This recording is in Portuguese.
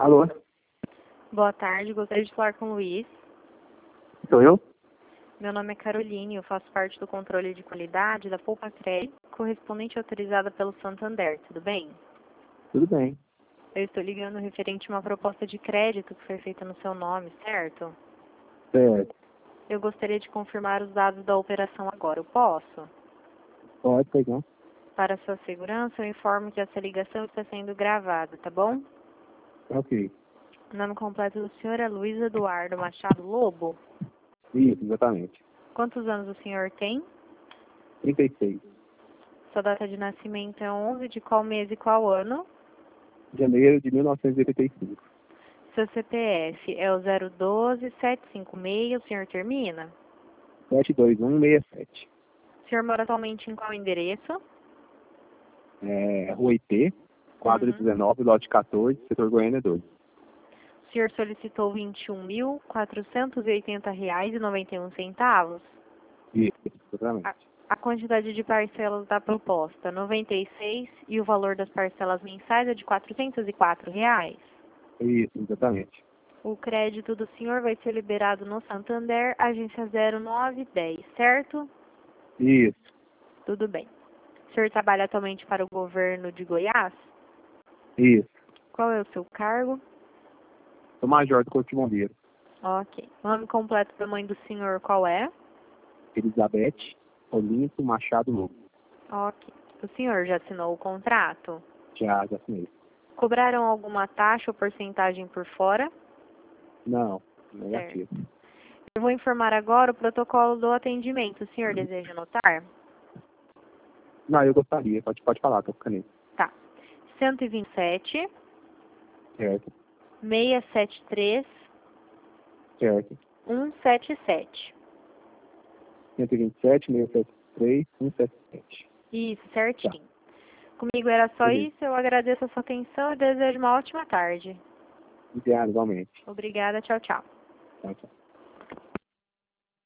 Alô? Boa tarde, gostaria de falar com o Luiz. Sou eu? Meu nome é Caroline, eu faço parte do controle de qualidade da Poupa Crédito, correspondente autorizada pelo Santander, tudo bem? Tudo bem. Eu estou ligando referente a uma proposta de crédito que foi feita no seu nome, certo? Certo. Eu gostaria de confirmar os dados da operação agora, eu posso? Pode pegar. Para sua segurança, eu informo que essa ligação está sendo gravada, tá bom? Ok. O nome completo do senhor é Luiz Eduardo Machado Lobo. Isso, exatamente. Quantos anos o senhor tem? 36. Sua data de nascimento é 11 de qual mês e qual ano? De janeiro de 1985. Seu CPF é o 012-756, o senhor termina? 72167. O senhor mora atualmente em qual endereço? Rua IP, quadra 19, lote 14, setor Goiânia 2. O senhor solicitou R$ 21.480,91. Isso, exatamente. A quantidade de parcelas da proposta, 96, e o valor das parcelas mensais é de R$ 404. Isso, exatamente. O crédito do senhor vai ser liberado no Santander, agência 0910, certo? Isso, Tudo bem. O senhor trabalha atualmente para o governo de Goiás? isso. Qual é o seu cargo? Sou major do Corpo de Bombeiros. Ok. O nome completo da mãe do senhor qual é? Elizabeth Olinto Machado Lobo. Ok. O senhor já assinou o contrato? Já assinei. Cobraram alguma taxa ou porcentagem por fora? Não, negativo. Eu vou informar agora o protocolo do atendimento. O senhor deseja anotar? Não, eu gostaria. Pode falar, tô ficando aí. Tá. 127, Certo, 673, certo. 177. 127, 673, 177. Isso, Tá, certinho. Comigo era só beleza. isso. Eu agradeço a sua atenção e desejo uma ótima tarde. Obrigado, igualmente. Obrigada. Tchau, tchau. Tchau, tchau.